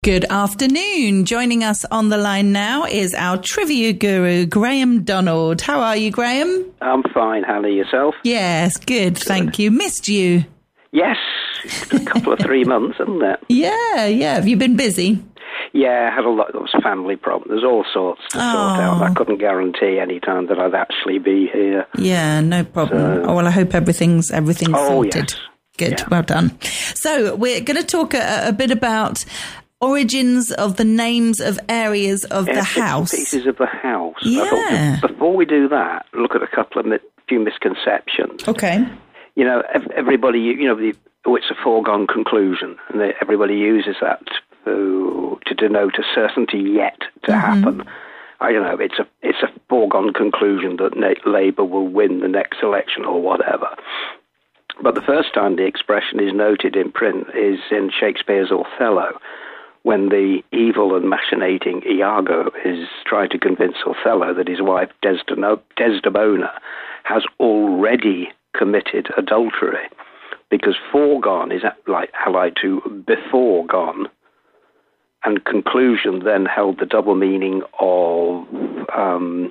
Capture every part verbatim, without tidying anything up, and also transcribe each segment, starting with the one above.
Good afternoon. Joining us on the line now is our trivia guru, Graham Donald. How are you, Graham? I'm fine. How are yourself? Yes, good. Thank you. Missed you. Yes. A couple of three months, isn't it? Yeah, yeah. Have you been busy? Yeah, I had a lot. There was family problems. There's all sorts to Oh. sort out. I couldn't guarantee any time that I'd actually be here. Yeah, no problem. So- oh, well, I hope everything's everything's Oh, sorted. yes. Good. Yeah. Well done. So we're going to talk a, a bit about origins of the names of areas of Yeah, the bits and house. pieces of the house. I Yeah. thought just before we do that, look at a couple of mi- few misconceptions. Okay. You know, ev- everybody, you know, the, oh, it's a foregone conclusion, and they, everybody uses that to, to denote a certainty yet to Mm-hmm. happen. I don't know. It's a it's a foregone conclusion that Na- Labour will win the next election or whatever. But the first time the expression is noted in print is in Shakespeare's Othello, when the evil and machinating Iago is trying to convince Othello that his wife Desdeno- Desdemona has already committed adultery, because foregone is like allied to before gone, and conclusion then held the double meaning of um,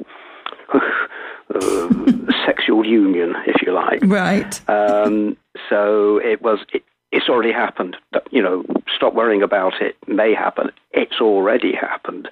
uh, sexual union, if you like. Right. Um, so it was. It, it's already happened. You know, stop worrying about it. May happen. It's already happened.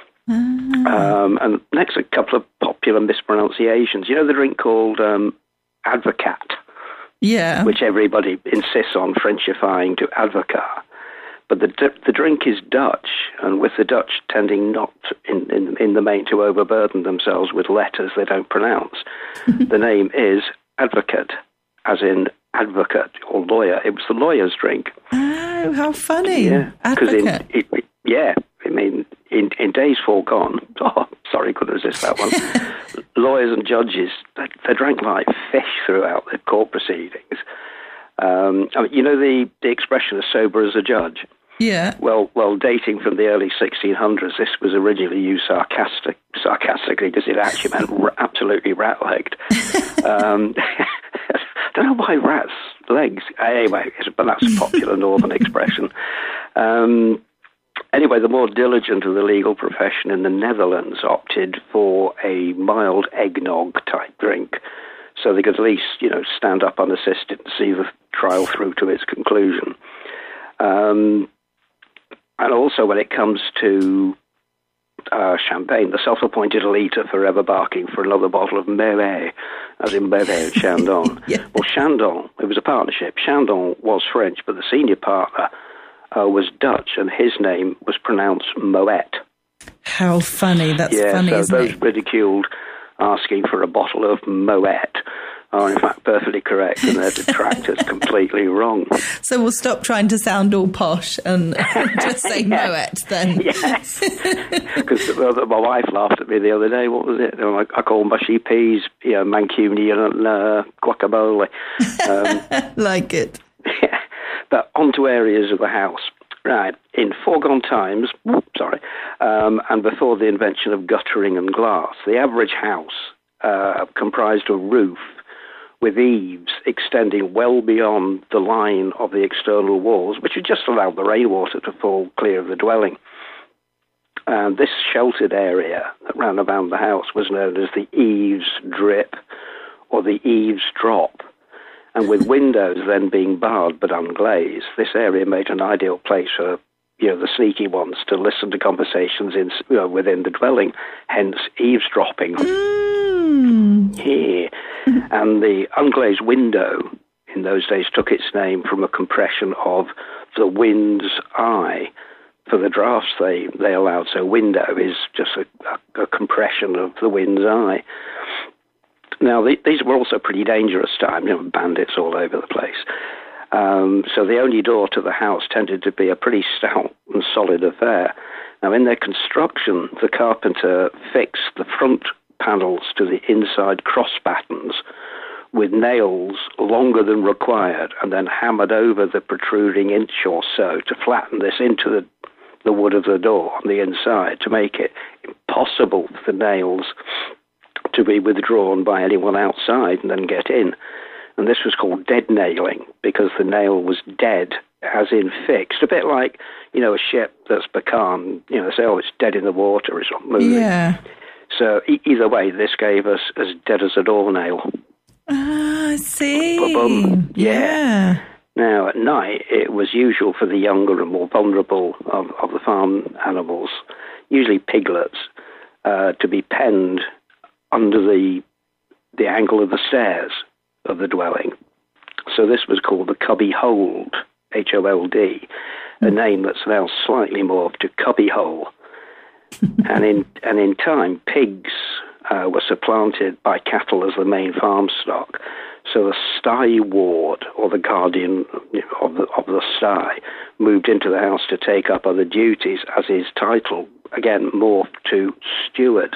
Ah. Um, and next, a couple of popular mispronunciations. You know the drink called um, Advocat, Yeah. which everybody insists on Frenchifying to Advocat. But the the drink is Dutch, and with the Dutch tending not in, in, in the main to overburden themselves with letters they don't pronounce, the name is Advocate, as in advocate or lawyer. It was the lawyer's drink. Oh, how funny. Yeah, because in Advocate. it, it- yeah, I mean, in, in days foregone, oh, sorry, couldn't resist that one. Lawyers and judges, they, they drank like fish throughout the court proceedings. Um, I mean, you know the, the expression "as sober as a judge." Yeah. Well, well, dating from the early sixteen hundreds, this was originally used sarcastic, sarcastically because it actually meant r- absolutely rat-legged. um, I don't know why rats' legs. Anyway, it's- but that's a popular northern expression. Um, anyway, the more diligent of the legal profession in the Netherlands opted for a mild eggnog-type drink, so they could at least, you know, stand up unassisted and see the trial through to its conclusion. Um, and also when it comes to uh, champagne, the self-appointed elite are forever barking for another bottle of Moet, as in Moet and Chandon. Yeah. Well, Chandon, it was a partnership. Chandon was French, but the senior partner uh, was Dutch, and his name was pronounced Moet. How funny. That's yeah, funny, so isn't those it? asking for a bottle of Moet are in fact perfectly correct, and their detractors completely wrong. So we'll stop trying to sound all posh and just say Moet then. Yes, because my wife laughed at me the other day. What was it? I, I call mushy peas, you know, Mancunian and uh, guacamole. Um, Like it. but onto areas of the house. Right, in foregone times, sorry, um, and before the invention of guttering and glass, the average house uh, comprised a roof with eaves extending well beyond the line of the external walls, which would just allow the rainwater to fall clear of the dwelling. And this sheltered area that ran around the house was known as the eaves drip or the eaves drop. And with windows then being barred but unglazed, this area made an ideal place for, you know, the sneaky ones to listen to conversations in, you know, within the dwelling, hence eavesdropping. Mm. Yeah. And the unglazed window in those days took its name from a compression of the wind's eye for the drafts they, they allowed. So window is just a, a, a compression of the wind's eye. Now, the, these were also pretty dangerous times, you know, bandits all over the place. Um, so the only door to the house tended to be a pretty stout and solid affair. Now, in their construction, the carpenter fixed the front panels to the inside cross battens with nails longer than required, and then hammered over the protruding inch or so to flatten this into the, the wood of the door on the inside to make it impossible for the nails to be withdrawn by anyone outside and then get in. And this was called dead nailing, because the nail was dead as in fixed, a bit like, you know, a ship that's becalmed, you know, they say, oh, it's dead in the water, it's not moving. Yeah. So e- either way, this gave us as dead as a doornail. Ah, I see. Ba-bum. Yeah. yeah. Now, at night, it was usual for the younger and more vulnerable of, of the farm animals, usually piglets, uh, to be penned under the the angle of the stairs of the dwelling. So this was called the cubby hold, H O L D, a name that's now slightly morphed to cubby hole. and in and in time, pigs uh, were supplanted by cattle as the main farm stock. So the sty ward, or the guardian of the of the sty, moved into the house to take up other duties, as his title again morphed to steward.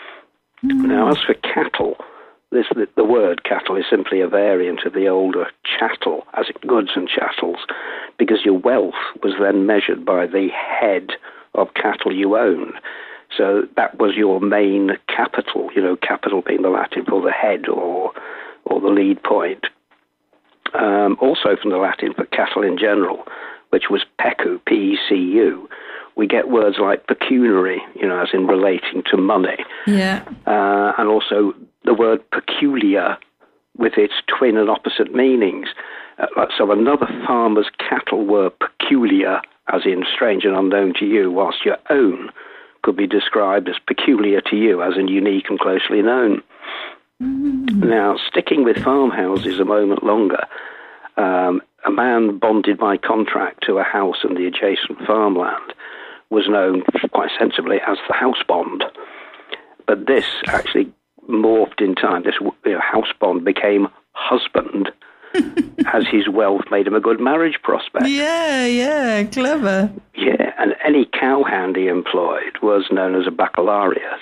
Mm. Now, as for cattle, this the, the word cattle is simply a variant of the older chattel, as in goods and chattels, because your wealth was then measured by the head of cattle you owned. So that was your main capital, you know, capital being the Latin for the head or or the lead point. Um, also from the Latin for cattle in general, which was pecu, P E C U, we get words like pecuniary, you know, as in relating to money. Yeah. Uh, and also the word peculiar with its twin and opposite meanings. Uh, so another farmer's cattle were peculiar, as in strange and unknown to you, whilst your own could be described as peculiar to you, as in unique and closely known. Mm. Now, sticking with farmhouses a moment longer, um, a man bonded by contract to a house and the adjacent farmland was known quite sensibly as the house bond. But this actually morphed in time. This, you know, house bond became husband, as his wealth made him a good marriage prospect. Yeah, yeah, clever. Yeah, and any cowhand he employed was known as a bacalarius.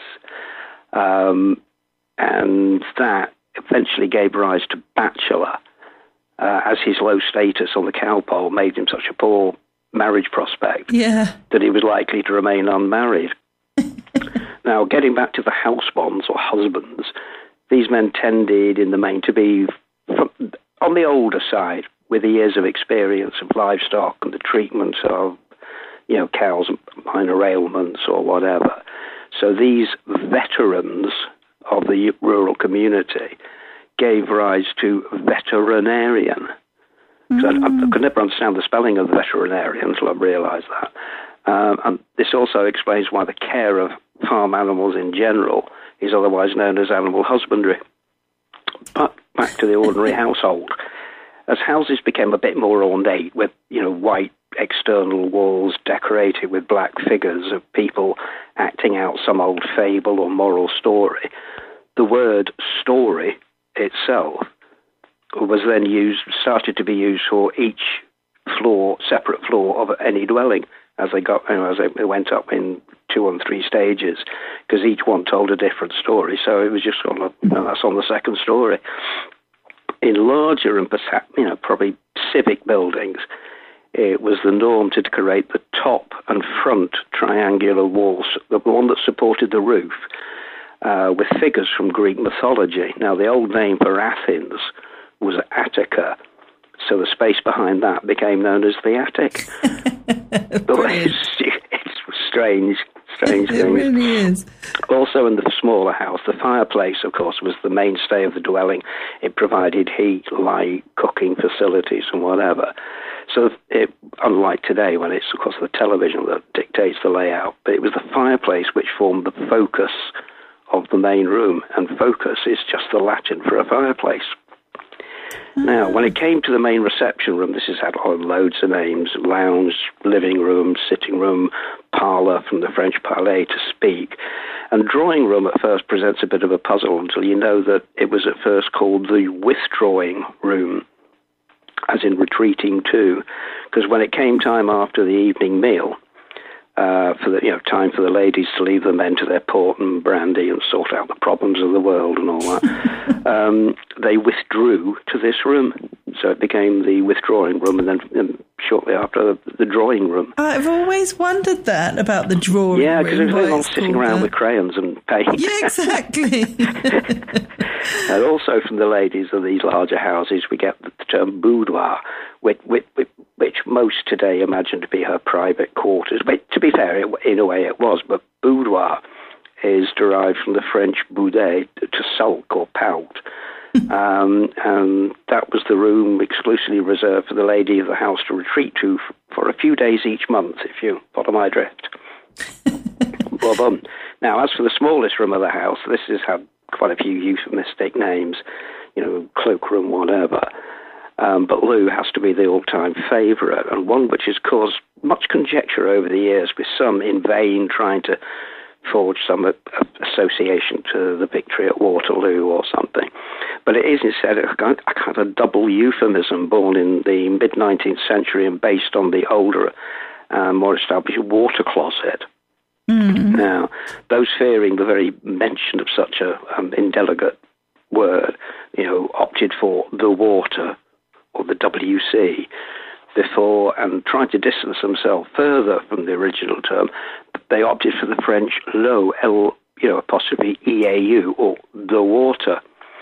Um, and that eventually gave rise to bachelor, uh, as his low status on the cowpole made him such a poor marriage prospect yeah. that he was likely to remain unmarried. Now, getting back to the house bonds or husbands, these men tended in the main to be from, on the older side, with the years of experience of livestock and the treatment of, you know, cows and minor ailments or whatever. So these veterans of the rural community gave rise to veterinarian. So I, I could never understand the spelling of veterinarian until I realised that. Um, and this also explains why the care of farm animals in general is otherwise known as animal husbandry. But back to the ordinary household. As houses became a bit more ornate with, you know, white external walls decorated with black figures of people acting out some old fable or moral story, the word story itself was then used, started to be used for each floor, separate floor of any dwelling as they got, you know, as they went up in two and three stages, because each one told a different story. So it was just sort of, you know, that's on the second story. In larger and perhaps, you know, probably civic buildings, it was the norm to decorate the top and front triangular walls, the one that supported the roof, uh, with figures from Greek mythology. Now, the old name for Athens was Attica, so the space behind that became known as the attic. it's, it's strange, strange It thing. really is. Also, in the smaller house, the fireplace, of course, was the mainstay of the dwelling. It provided heat, light, cooking facilities, and whatever. So, it, unlike today, when it's, of course, the television that dictates the layout, but it was the fireplace which formed the focus of the main room, and focus is just the Latin for a fireplace. Now, when it came to the main reception room, this has had loads of names: lounge, living room, sitting room, parlour, from the French parler, to speak. And drawing room at first presents a bit of a puzzle until you know that it was at first called the withdrawing room, as in retreating to, because when it came time after the evening meal, uh, for the, you know, time for the ladies to leave the men to their port and brandy and sort out the problems of the world and all that, um, they withdrew to this room. So it became the withdrawing room, and then um, shortly after, the, the drawing room. I've always wondered that about the drawing yeah, room. Yeah, because there's no one sitting around that. with crayons and paint. Yeah, exactly. And also from the ladies of these larger houses, we get the term boudoir, which, which, which most today imagine to be her private quarters. But to be fair, it, in a way it was, but boudoir is derived from the French bouder, to sulk or pout. um, and that was the room exclusively reserved for the lady of the house to retreat to f- for a few days each month, if you follow my drift. Well done. Now, as for the smallest room of the house, this has had quite a few euphemistic names, you know, cloakroom, whatever. Um, but Lou has to be the all-time favourite, and one which has caused much conjecture over the years, with some in vain trying to forge some uh, association to the victory at Waterloo or something. But it is instead a kind of double euphemism born in the mid-nineteenth century and based on the older, uh, more established water closet. Mm-hmm. Now, those fearing the very mention of such a um, indelicate word, you know, opted for the water, or the W C, before, and trying to distance themselves further from the original term, they opted for the French l'eau, L, you know, apostrophe E A U, or the water.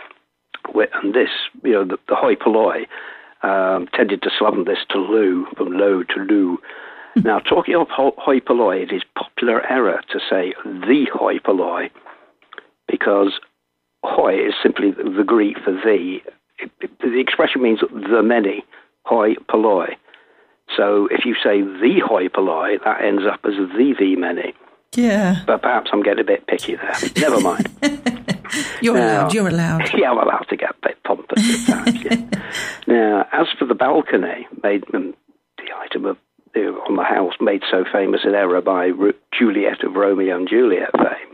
And this, you know, the, the hoi polloi um, tended to slum this to Lou, from low to Lou. Now, talking of ho- hoi polloi, it is popular error to say the hoi polloi, because hoi is simply the, the Greek for the. It, it, the expression means the many, hoi polloi. So if you say the hoi polloi, that ends up as the the many. Yeah. But perhaps I'm getting a bit picky there. Never mind. You're now, allowed, you're allowed. Yeah, I'm allowed to get a bit pompous at times, yeah. Now, as for the balcony, made um, the item of uh, on the house made so famous in error by Ru- Juliet of Romeo and Juliet fame,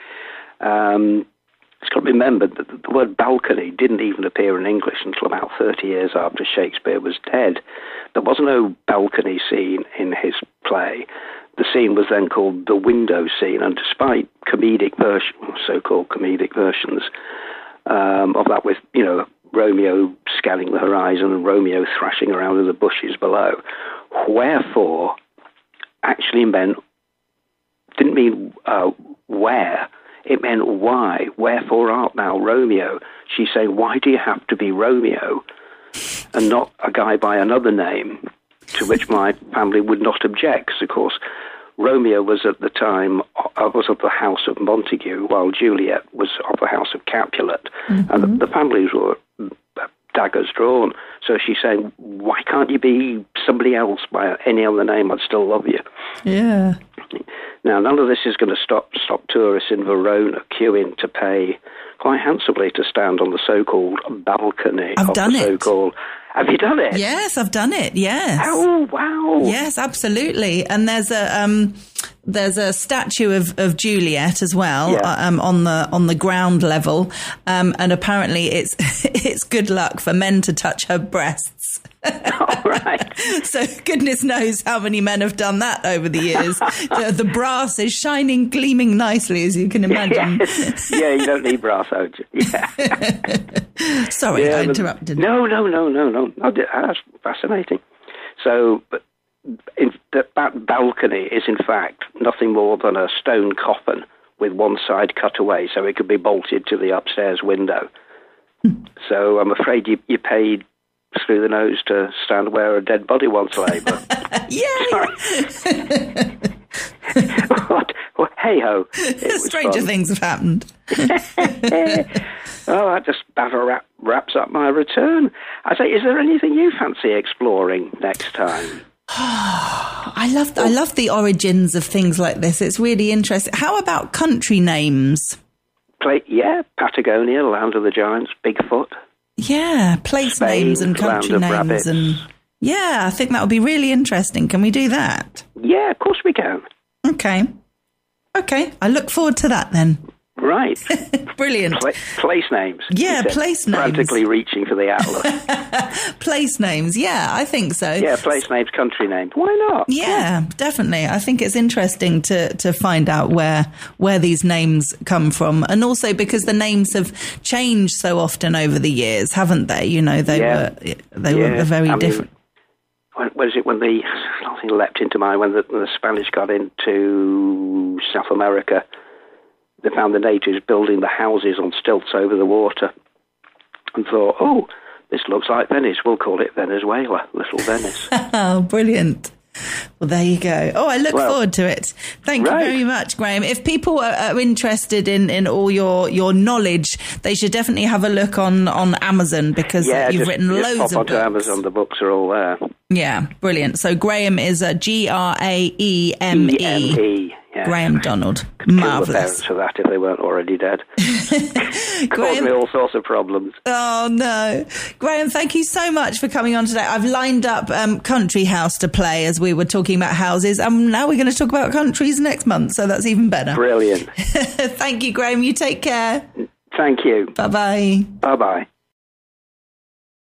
um, it's got to be remembered that the word balcony didn't even appear in English until about thirty years after Shakespeare was dead. There was no balcony scene in his play. The scene was then called the window scene, and despite comedic versions, so-called comedic versions um, of that, with, you know, Romeo scanning the horizon and Romeo thrashing around in the bushes below, wherefore actually meant, didn't mean uh, where, it meant why. Wherefore art thou Romeo? She's saying, why do you have to be Romeo and not a guy by another name? To which my family would not object, because, of course, Romeo was at the time uh, was of the house of Montague, while Juliet was of the house of Capulet, mm-hmm. and the, the families were daggers drawn. So she's saying, why can't you be somebody else by any other name? I'd still love you. Yeah. Now, none of this is going to stop stop tourists in Verona queuing to pay quite handsomely to stand on the so-called balcony I've of done the it. so-called. Have you done it? Yes, I've done it. Yes. Oh, wow. Yes, absolutely. And there's a um, there's a statue of, of Juliet as well, yeah. um, on the on the ground level, um, and apparently it's it's good luck for men to touch her breasts. All right. So goodness knows how many men have done that over the years. the, the brass is shining, gleaming nicely, as you can imagine. Yes. Yeah, you don't need brass, don't you? Yeah. Sorry, yeah, I interrupted. No, no, no, no, no. no that's fascinating. So, but in, that, that balcony is in fact nothing more than a stone coffin with one side cut away, so it could be bolted to the upstairs window. So I'm afraid you, you paid through the nose to stand where a dead body once lay. But yay! what? Well, hey ho! Stranger fun. Things have happened. Oh, that just about wrap, wraps up my return. I say, is there anything you fancy exploring next time? I love I love the origins of things like this. It's really interesting. How about country names? Play, yeah, Patagonia, Land of the Giants, Bigfoot. Yeah, place Spain, names and country names, rabbits. And yeah, I think that would be really interesting. Can we do that? Yeah, of course we can. Okay, okay. I look forward to that then. Right. Brilliant. Pla- place names. Yeah, place names. Frantically reaching for the atlas. Place names. Yeah, I think so. Yeah, place names, country names. Why not? Yeah, definitely. I think it's interesting to, to find out where where these names come from. And also because the names have changed so often over the years, haven't they? You know, they yeah. were they yeah. were very I different. Mean, when, when is it when the, something leapt into mind, when the, when the Spanish got into South America, they found the natives building the houses on stilts over the water and thought, oh, this looks like Venice. We'll call it Venezuela, Little Venice. Oh, brilliant. Well, there you go. Oh, I look well, forward to it. Thank right. you very much, Graham. If people are, are interested in, in all your, your knowledge, they should definitely have a look on, on Amazon because yeah, uh, you've just, written just loads pop of onto books. Amazon, the books are all there. Yeah, brilliant. So Graham is a G R A E M E. E M E. Yeah. Graham Donald. Could Marvellous. Kill the parents for that if they weren't already dead. Caused Graham, me all sorts of problems. Oh, no. Graham, thank you so much for coming on today. I've lined up um, Country House to play as we were talking about houses. And now we're going to talk about countries next month, so that's even better. Brilliant. Thank you, Graham. You take care. Thank you. Bye-bye. Bye-bye.